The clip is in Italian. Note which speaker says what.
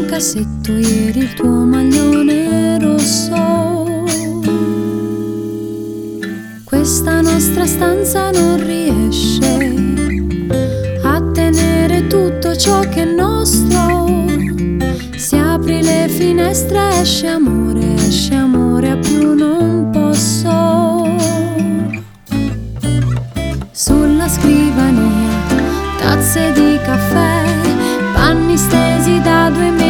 Speaker 1: Cassetto, ieri il tuo maglione rosso. Questa nostra stanza non riesce a tenere tutto ciò che è nostro. Si apri le finestre, esce amore, a più non posso. Sulla scrivania, tazze di caffè, panni stesi da 2 mesi.